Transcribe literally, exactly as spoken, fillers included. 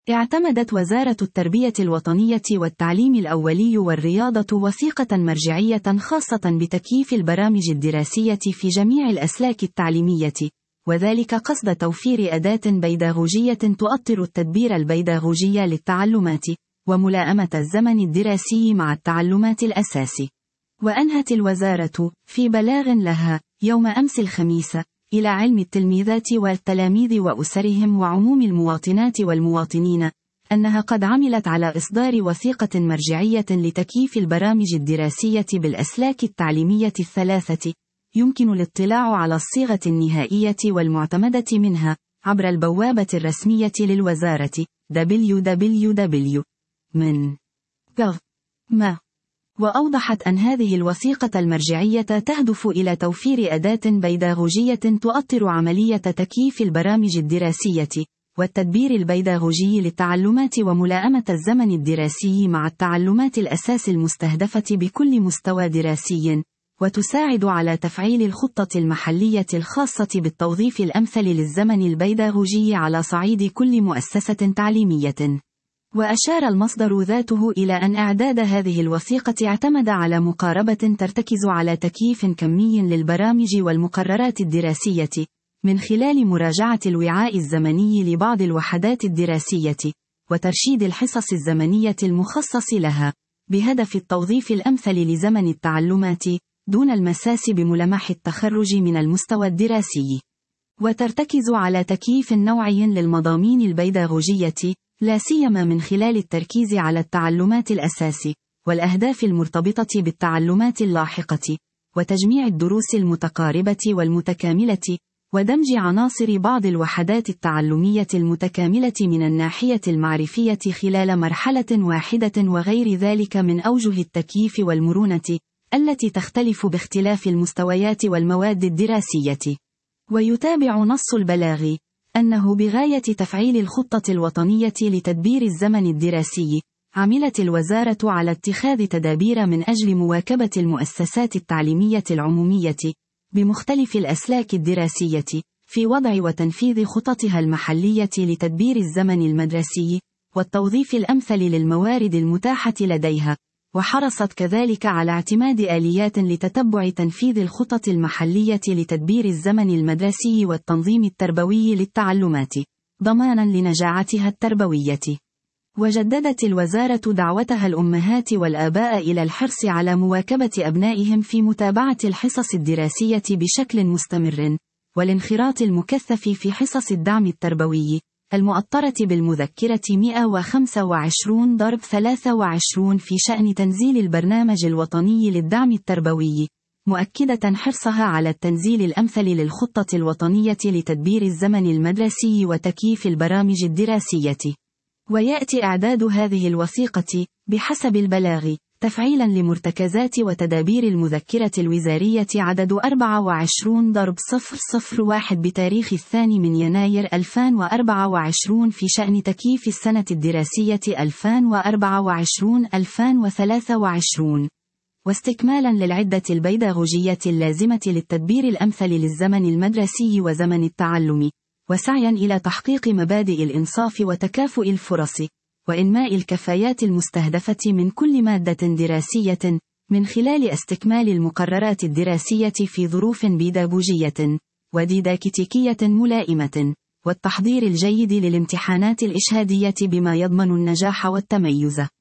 اعتمدت وزارة التربية الوطنية والتعليم الأولي والرياضة وثيقة مرجعية خاصة بتكييف البرامج الدراسية في جميع الأسلاك التعليمية، وذلك قصد توفير أداة بيداغوجية تؤطر التدبير البيداغوجي للتعلمات، وملائمة الزمن الدراسي مع التعلمات الأساسي. وأنهت الوزارة في بلاغ لها يوم أمس الخميس إلى علم التلميذات والتلاميذ وأسرهم وعموم المواطنات والمواطنين أنها قد عملت على إصدار وثيقة مرجعية لتكييف البرامج الدراسية بالأسلاك التعليمية الثلاثة، يمكن الاطلاع على الصيغة النهائية والمعتمدة منها عبر البوابة الرسمية للوزارة دبليو دبليو دبليو دوت من جوف دوت ما. وأوضحت أن هذه الوثيقة المرجعية تهدف إلى توفير أداة بيداغوجية تؤطر عملية تكييف البرامج الدراسية والتدبير البيداغوجي للتعلمات وملائمة الزمن الدراسي مع التعلمات الأساس المستهدفة بكل مستوى دراسي، وتساعد على تفعيل الخطة المحلية الخاصة بالتوظيف الأمثل للزمن البيداغوجي على صعيد كل مؤسسة تعليمية. وأشار المصدر ذاته إلى أن إعداد هذه الوثيقة اعتمد على مقاربة ترتكز على تكييف كمي للبرامج والمقررات الدراسية من خلال مراجعة الوعاء الزمني لبعض الوحدات الدراسية وترشيد الحصص الزمنية المخصص لها، بهدف التوظيف الأمثل لزمن التعلمات دون المساس بملامح التخرج من المستوى الدراسي. وترتكز على تكييف نوعي للمضامين البيداغوجية، لا سيما من خلال التركيز على التعلمات الأساس والأهداف المرتبطة بالتعلمات اللاحقة، وتجميع الدروس المتقاربة والمتكاملة، ودمج عناصر بعض الوحدات التعلمية المتكاملة من الناحية المعرفية خلال مرحلة واحدة وغير ذلك من أوجه التكييف والمرونة التي تختلف باختلاف المستويات والمواد الدراسية. ويتابع نص البلاغ أنه بغاية تفعيل الخطة الوطنية لتدبير الزمن الدراسي، عملت الوزارة على اتخاذ تدابير من أجل مواكبة المؤسسات التعليمية العمومية بمختلف الأسلاك الدراسية في وضع وتنفيذ خططها المحلية لتدبير الزمن المدرسي والتوظيف الأمثل للموارد المتاحة لديها، وحرصت كذلك على اعتماد آليات لتتبع تنفيذ الخطط المحلية لتدبير الزمن المدرسي والتنظيم التربوي للتعلمات ضماناً لنجاعتها التربوية. وجددت الوزارة دعوتها الأمهات والآباء إلى الحرص على مواكبة أبنائهم في متابعة الحصص الدراسية بشكل مستمر، والانخراط المكثف في حصص الدعم التربوي المؤطرة بالمذكرة مئة وخمسة وعشرين ضرب ثلاثة وعشرين في شأن تنزيل البرنامج الوطني للدعم التربوي، مؤكدة حرصها على التنزيل الأمثل للخطة الوطنية لتدبير الزمن المدرسي وتكييف البرامج الدراسية. ويأتي إعداد هذه الوثيقة بحسب البلاغ تفعيلا لمرتكزات وتدابير المذكرة الوزارية عدد أربعة وعشرين ضرب صفر صفر واحد بتاريخ الثاني من يناير ألفين وأربعة وعشرين في شأن تكييف السنة الدراسية ألفين وأربعة وعشرين ألفين وثلاثة وعشرين، واستكمالا للعدة البيداغوجية اللازمة للتدبير الأمثل للزمن المدرسي وزمن التعلم، وسعيا إلى تحقيق مبادئ الإنصاف وتكافؤ الفرص وإنماء الكفايات المستهدفة من كل مادة دراسية من خلال استكمال المقررات الدراسية في ظروف بيداغوجية وديداكتيكية ملائمة، والتحضير الجيد للامتحانات الإشهادية بما يضمن النجاح والتميز.